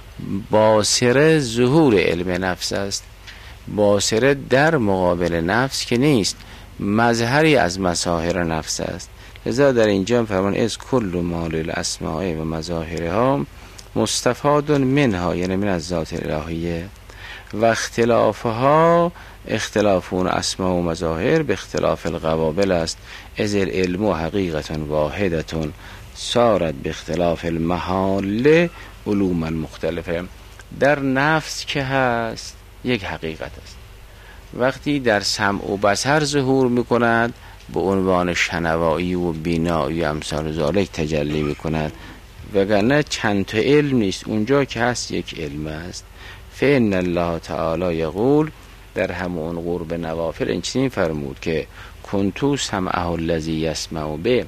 S1: باصره ظهور علم نفس است، باصره در مقابل نفس که نیست، مظهری از مظاهر نفس است. لذا در اینجا فرمان از کل مال الاسماء و مظاهرها مستفاد منها، یعنی من از ذات الهیه. و اختلافها اختلافون اسماء و مظاهر به اختلاف القوابل است. از العلم و حقیقت واحدت صارت به اختلاف المحال علوما مختلفه. در نفس که هست یک حقیقت است، وقتی در سمع و بصر ظهور میکند به عنوان شنوایی و بینایی و امثال ذالک تجلی میکند، وگرنه چند تا علم نیست. اونجا که هست یک علم است. فإن الله تعالی یقول، در همون قرب نوافل این چنین فرمود که کنتو سمعه الذی یسمع به،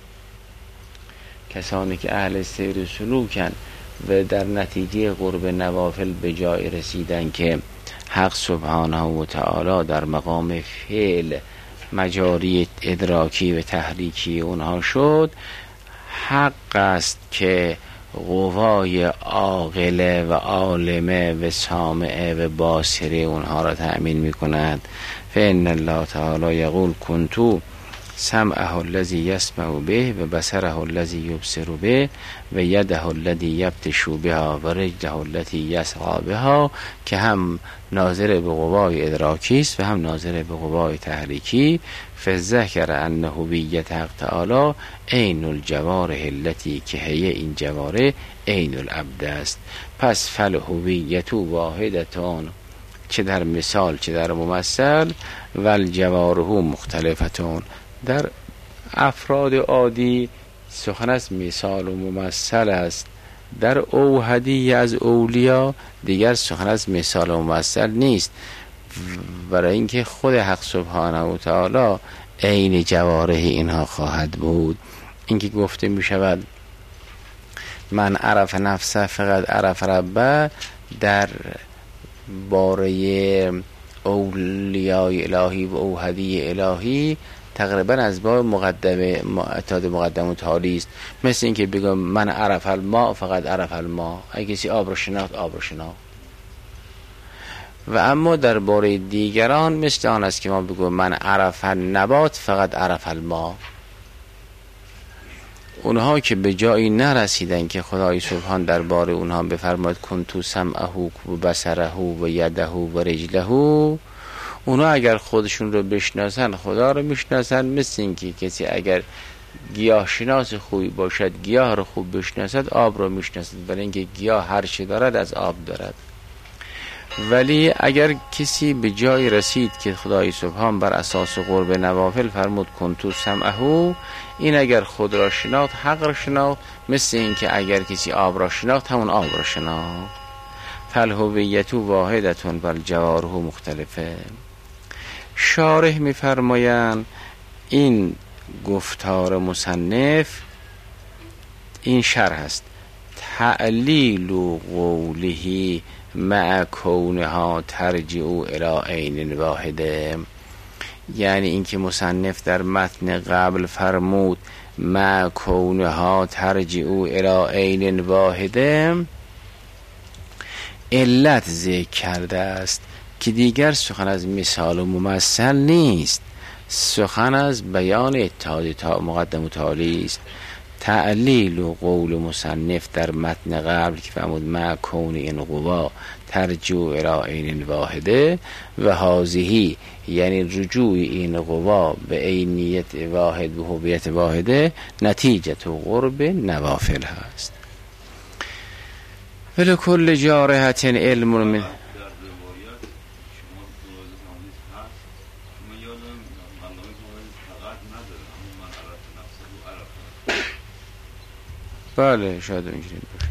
S1: کسانی که اهل سیر و سلوکن و در نتیجه قرب نوافل به جای رسیدن که حق سبحانه و تعالی در مقام فعل مجاری ادراکی و تحریکی اونها شد، حق است که قوای عاقله و عالمه و سامعه و باصره اونها را تأمین می کند. فإن الله تعالی یقول کنتو سمعه الذی یسمع به و بصره الذی یبصر به و یده الذی یبطش بها و رجله التي یسعی بها، که هم ناظر به قوای ادراکی است و هم ناظر به قوای تحریکی. فذکر ان هویت حق تعالی عین الجوارح التي، که هی این جواره عین العبد است. پس فل هویت واحدتان، چه در مثال چه در ممثل، و الجوارح مختلفتون. در افراد عادی سخن از مثال و ممثل است، در اوحدی از اولیا دیگر سخن از مثال و ممثل نیست، برای اینکه خود حق سبحانه و تعالی عین جوارح اینها خواهد بود. اینکه گفته می شود من عرف نفسه فقط عرف ربه، در باره اولیای الهی و اوحدی الهی تقریبا از باب مقدمه اتحاد مقدم و تالی است. مثل اینکه بگم من عرف الماء فقط عرف الماء، اگه کسی آب رو شناخت آب رو شناخت. و اما در باره دیگران مثل آن است که ما بگم من عرف النبات فقط عرف الماء. اونها که به جایی نرسیدن که خدای سبحان در باره اونها بفرماید کنتو سمعه و بصره و یده و رجله، اونا اگر خودشون رو بشناسن خدا رو میشناسن. مثل این که کسی اگر گیاه شناس خوبی باشد گیاه رو خوب بشناسد آب رو میشناسد، برای اینکه گیاه هر چی دارد از آب دارد. ولی اگر کسی به جای رسید که خدای سبحان بر اساس قرب نوافل فرمود کنتو سمعه، این اگر خود را شناخت حق را شناخت، مثل این که اگر کسی آب را شناخت همون آب را شناخت. فالهویت واحدتون بل جوارح مختلفه. شارح میفرمایند این گفتار مصنف این شرح است. تعلیل قوله مع کونها ترجع الی عین واحده، یعنی اینکه مصنف در متن قبل فرمود مع کونها ترجع الی عین واحده، علت ذکر کرده است که دیگر سخن از مثال و ممثل نیست، سخن از بیان اتحاد مقدم و تالی است. تعلیل و قول مصنف در متن قبل که فرمود مع کون این قوا ترجع الی عین واحده و هذه، یعنی رجوع این قوا به عینیت واحد و هویت واحده، نتیجه و قرب نوافل هست. ولکل جارحة علم من بله شاید اینجوری باشه.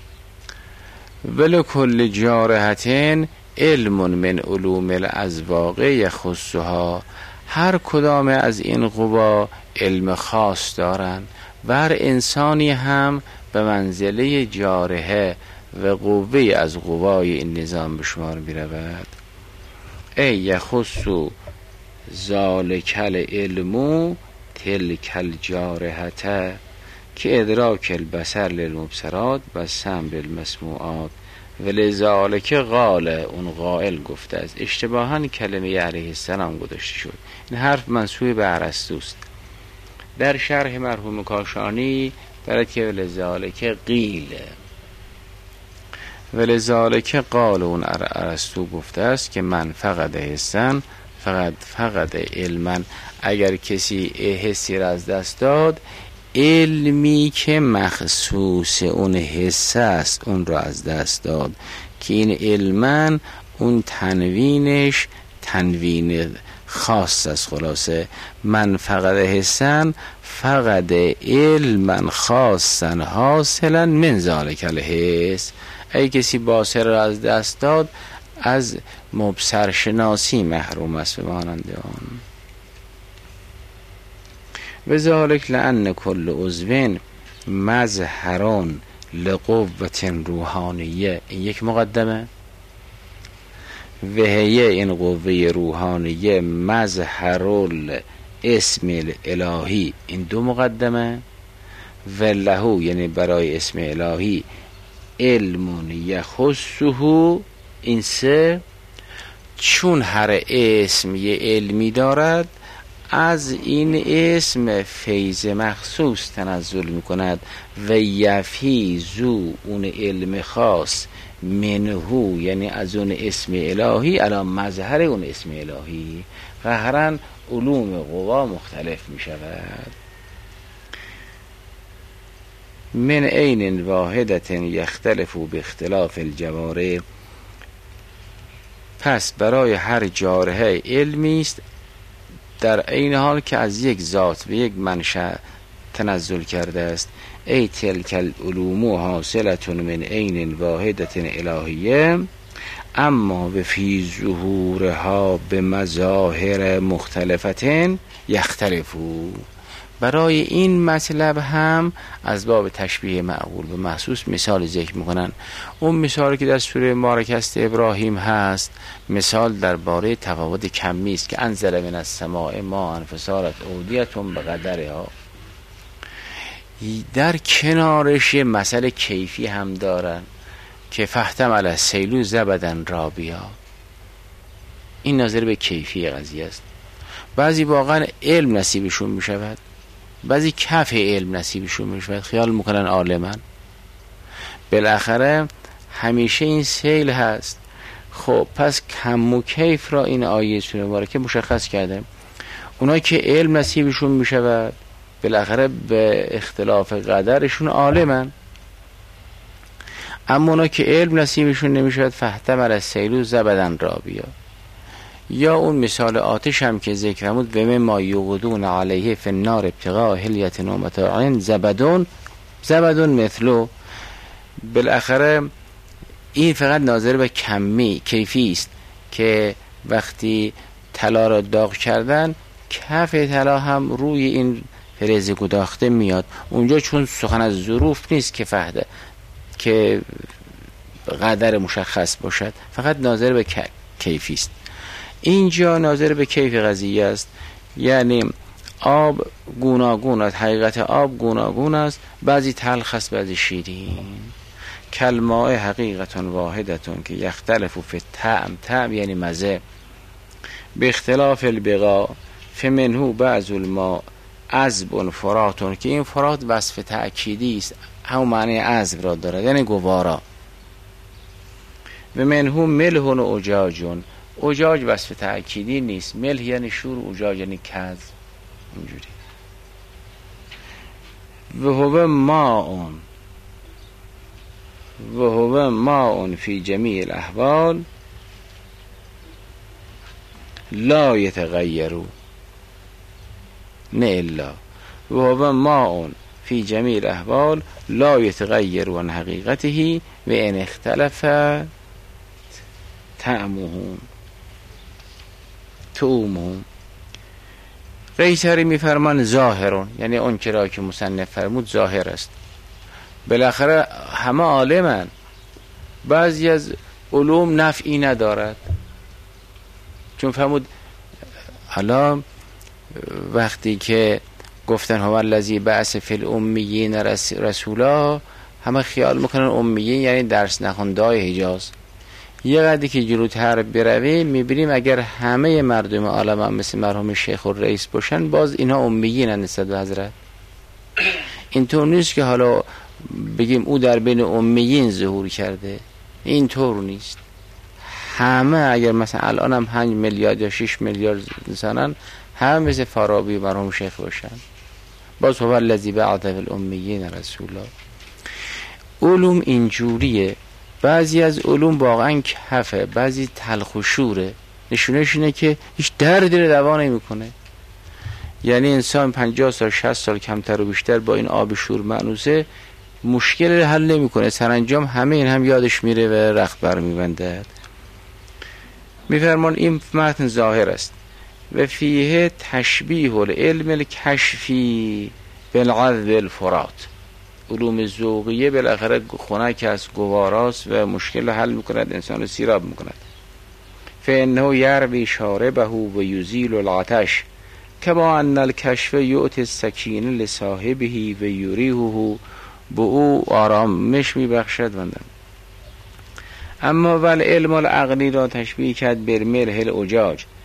S1: ولکل جارحة علم من علوم الازواق یخصها، هر کدام از این قوا علم خاص دارند و هر انسانی هم به منزله جارحه و قوه از قوای این نظام به شمار می رود. ای یخص ذالک العلم تلک الجارحة که ادراک البصر للمبصرات و سمع للمسموعات ولذالک قال، اون قائل گفته است. اشتباهاً کلمه علیه السلام گذاشته شد، این حرف منسوب به ارسطوست. در شرح مرحوم کاشانی برای که ولذالک قیل، ولذالک قال، اون ارسطو گفته است که من فقط حسن فقط فقط علما، اگر کسی حسی را از دست داد، علمی که مخصوص اون حس است اون را از دست داد، که این علما اون تنوینش تنوین خاص است. خلاصه من فقط حسن فقط علما خاصا حاصلا من ذالک الحس، ای کسی باصر را از دست داد از مبصر شناسی محروم است به مانند آن. و ذالک لأن کل عضو مظهران لقوة روحانیه، این یک مقدمه. و هیه این قوه روحانیه مظهر الاسم الالهی، این دو مقدمه. و له یعنی برای اسم الهی علم یخصه، این سه. چون هر اسم یه علمی دارد از این اسم فیض مخصوص تنزل میکند و یفیزو اون علم خاص منهو، یعنی از اون اسم الهی علی مظهر اون اسم الهی. قهرن علوم قوا مختلف میشود. من عین واحدت یختلف باختلاف الجواره، پس برای هر جارحه علمی است در عین حال که از یک ذات و یک منشأ تنزل کرده است. ای تلک العلوم حاصلة من عین واحدت الهیه، اما به فی ظهورها به مظاهر مختلفت یختلفو. برای این مطلب هم از باب تشبیه معقول به محسوس مثال ذکر میکنن. اون مثالی که در سوره مبارکه است ابراهیم هست، مثال درباره تفاوت کمی است که انزل من السماء ماء فصارت اودیة بقدرها. در کنارش مسئله کیفی هم دارن که فاحتمل السیل زبدا رابیا. این ناظر به کیفی قضیه است. بعضی واقعا علم نصیبشون میشود، بعضی کف علم نصیبشون میشود، خیال میکنن عالمن. بالاخره همیشه این سیل هست. خب پس کم و کیف را این آیه سوره مبارکه مشخص کرده. اونایی که علم نصیبشون میشود بالاخره به اختلاف قدرشون عالمن، اما اونایی که علم نصیبشون نمیشود فاحتمل السیل زبدا رابیا. یا اون مثال آتش هم که ذکر فرمود و مما یوقدون علیه فی النار ابتغاء حلیة و متاع زبدون زبدون مثلو. بالاخره این فقط ناظر به کمی کیفی است که وقتی طلا را داغ کردن کف طلا هم روی این فلز گداخته میاد. اونجا چون سخن از ظروف نیست که فهده که قدر مشخص باشد، فقط ناظر به کیفی است. اینجا ناظر به کیف قضیه است، یعنی آب گوناگون است، حقیقت آب گوناگون است، بعضی تلخ است بعضی شیرین. کلماء حقیقت واحدتون که یختلف فی الطعم، طعم یعنی مزه، به اختلاف البقاء فمنه بعض الماء عذب فراتون، که این فرات وصف تأکیدی است، همون معنی عذب را دارد یعنی گوارا. و منه ملح و اجاجون، اجاج وصف تأکیدی نیست، ملح یعنی شور، اجاج یعنی کز. اینجوری و هو ماء و هو ماء فی جمیع الاحوال لا یتغیرو، نه الا و هو ماء فی جمیع الاحوال لا یتغیر عن حقیقته و ان اختلف طعمهم تومهم. قیصری میفرمان ظاهرون، یعنی اون چرا که مصنف فرمود ظاهر است. بالاخره همه عالمن، بعضی از علوم نفعی ندارد، چون فرمود حالا وقتی که گفتن هو الذی بعث فی الامیین رسولا، همه خیال میکنن امیین یعنی درس نخوندهای حجاز. یه قدری که جلوتر برویم میبینیم اگر همه مردم عالم هم مثل مرحوم شیخ الرئیس باشن، باز اینا امیین هستند نسبت به حضرت. اینطور نیست که حالا بگیم او در بین امیین ظهور کرده، اینطور نیست. همه اگر مثلا الان هم پنج میلیارد یا شش میلیارد انسانن، همه مثل فارابی و مرحوم شیخ باشن، باز هو الذی بعث فی الامیین رسولا. علوم اینجوریه، بعضی از علوم واقعا کفه، بعضی تلخ و شوره. نشونش اینه که هیچ دردی رو دوا نمیکنه. یعنی انسان پنجاه سال شصت سال کمتر و بیشتر با این آب شور معنوسه مشکل رو حل نمیکنه، سرانجام همه این هم یادش میره و رخت برمیبنده. میفرمان این متن ظاهر است و فیه تشبیه العلم الکشفی بالعذب الفرات. علوم ذوقیه بالاخره خنک است، گواراست و مشکل رو حل میکند، انسان رو سیراب میکند. فانه یروی شاربه و یزیل العطش کما ان الکشف یؤتی السکینه لصاحبه و یریحه، به او آرامش میبخشد. وندم اما ول علم العقلی را تشبیه کرد بر ملح الاجاج،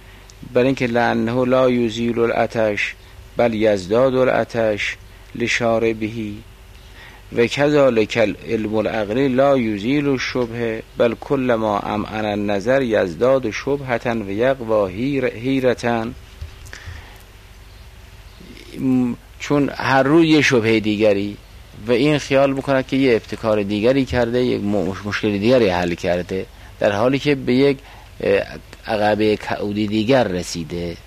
S1: برای اینکه لانه لا یزیل العطش بل یزداد العطش لشاربهی و کذالک العلم العقلی لا یزیل الشبهه بل کل ما امعن النظر یزداد شبهتا و یقوا حیرتا. چون هر روز یه شبهه دیگری و این خیال میکنه که یه ابتکار دیگری کرده، یک مشکل دیگری حل کرده، در حالی که به یک عقبه کعودی دیگر رسیده.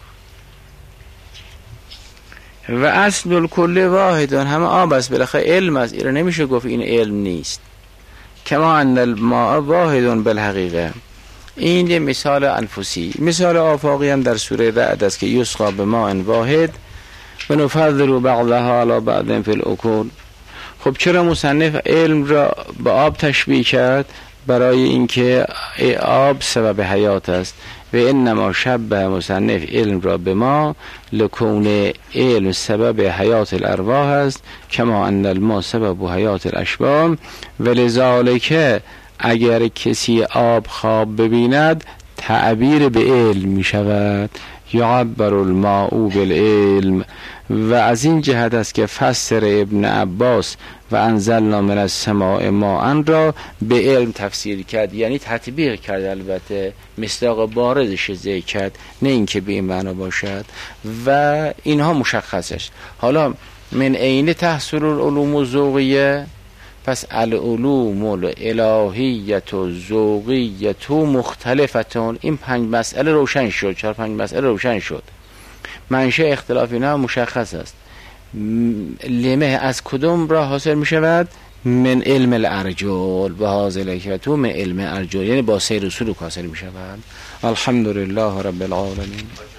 S1: و اصل الکل واحدان، همه آب است، بالاخره علم است، این نمیشه گفت این علم نیست. کما ان الماء واحدون بالحقیقه. این یه مثال انفسی. مثال آفاقی هم در سوره رعد است که یسقا بماء واحد و نفضل بعضها علی بعض فی الاکل. خب چرا مصنف علم را به آب تشبیه کرد؟ برای اینکه آب سبب حیات است و انما شبه مصنف علم را به ما لکون علم سبب حیات الارواح است کما ان الماء سبب حیات الاشباح. ولذالک اگر کسی آب خواب ببیند تعبیر به علم می شود، یعبر الماء بالعلم. و از این جهت است که فسر ابن عباس و انزلنا من السماء ماء را به علم تفسیر کرد، یعنی تطبیق کرد، البته مصداق بارزش ذکر کرد، نه اینکه به این معنا باشد. و اینها مشخصش. حالا من عین تحصل العلوم الذوقیه، پس العلوم الالهیت و ذوقیت و مختلفتون، این پنج مسئله روشن شد، چهار پنج مسئله روشن شد. منشأ اختلاف اینا مشخص است. لمه از کدوم را حاصل می شود؟ من علم الارجل و حاصل تو من علم ارجل، یعنی با سیر و سلوک حاصل می شود. الحمدلله رب العالمین.